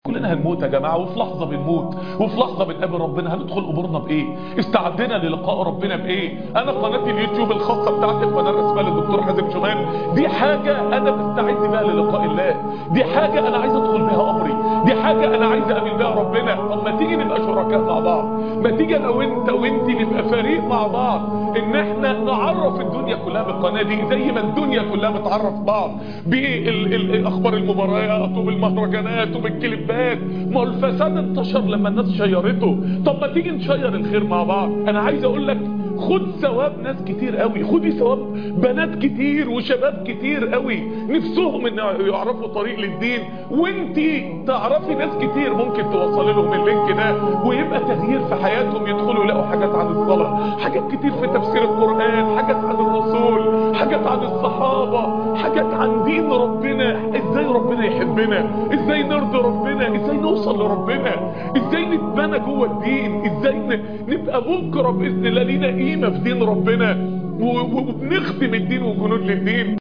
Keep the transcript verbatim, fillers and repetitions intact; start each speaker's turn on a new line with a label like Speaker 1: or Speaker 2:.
Speaker 1: كلنا هنموت يا جماعه، وفي لحظه بنموت، وفي لحظه بنقابل ربنا. هندخل قبورنا بايه؟ استعدنا للقاء ربنا بايه؟ انا قناه اليوتيوب الخاصه بتاعتي، القناه الرسميه للدكتور حازم شومان، دي حاجه انا بستعد بيها للقاء الله، دي حاجه انا عايز ادخل بيها امري، دي حاجه انا عايز اقابل بيها ربنا. طب ما تيجي نبقى شركاء مع بعض، ما تيجي انا وانت وانت نبقى فريق مع بعض، ان احنا نعرف الدنيا كلها بالقناه دي زي ما الدنيا كلها بتعرف بعض بالاخبار المباريات وبالمهرجانات وبالكليبات. ما الفساد انتشر لما الناس شيرته. طب ما تيجي نشير الخير مع بعض. انا عايز اقول لك، خد ثواب ناس كتير قوي، خدي ثواب بنات كتير وشباب كتير قوي نفسهم ان يعرفوا طريق للدين، وانتي تعرفي ناس كتير ممكن توصلي لهم اللينك ده ويبقى تغيير في حياتهم، يدخلوا يلاقوا حاجات عن الصلاة، حاجات كتير في تفسير القرآن، حاجات عن الرسول، حاجات عن الصحابة، حاجات عن دين ربنا، ازاي ربنا يحبنا، ازاي نرضي ربنا، ازاي نوصل لربنا، ازاي نتبنى جوه الدين، ازاي نبقى بكره باذن الله لينا قيمه في دين ربنا وبنخدم الدين وجنود للدين.